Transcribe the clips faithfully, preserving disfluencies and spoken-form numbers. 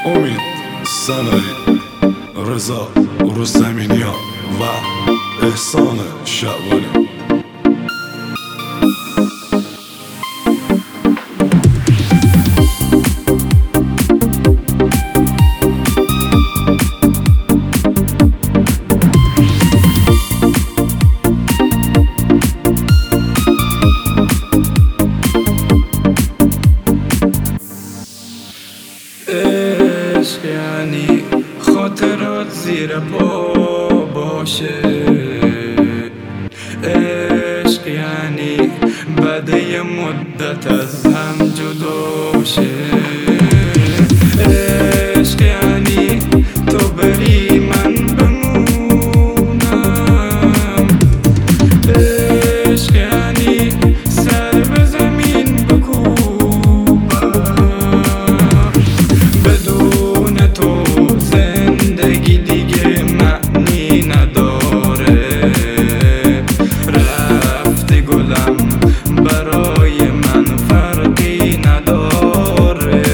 امید سنایی، رضا رستمینیا و احسان شعبانی. عشق یعنی خاطرات زیر پا باشه، عشق یعنی بعد یه مدت از هم جدا شه، عشق یعنی تو بری من بمونم، عشق یعنی سر به زمین بکوبم، بدون تو زندگی دیگه معنی نداره، رفتی گلم برای من فرقی نداره.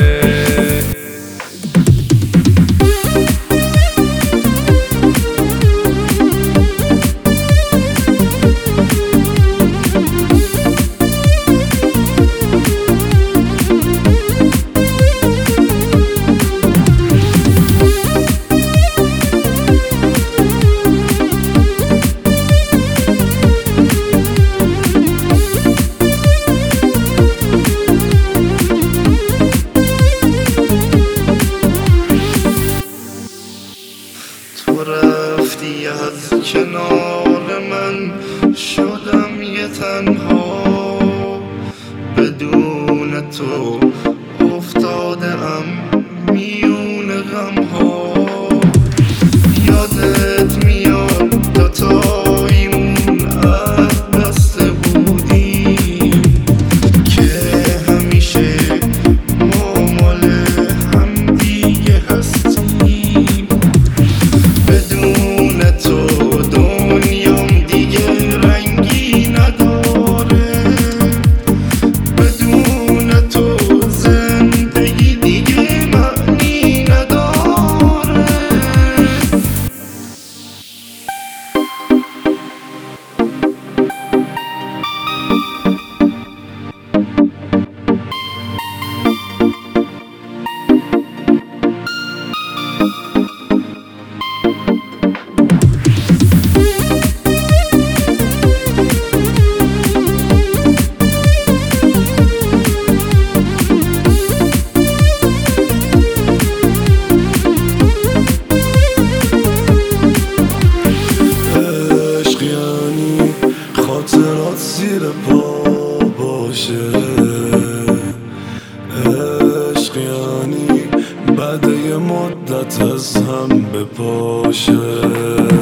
تو رفتی از کنار من، شدم یه تنها، بدون تو افتادم میون غم ها. یادت میاد دوتاییمون عهد بسته بودیم که همیشه ما مال هم دیگه هستیم، بدون تو دنیام دیگه رنگی نداره، بدون تو زندگی دیگه معنی نداره. خاطرات زیر پا باشه، عشق یعنی بعد یه مدت از هم بپاشه.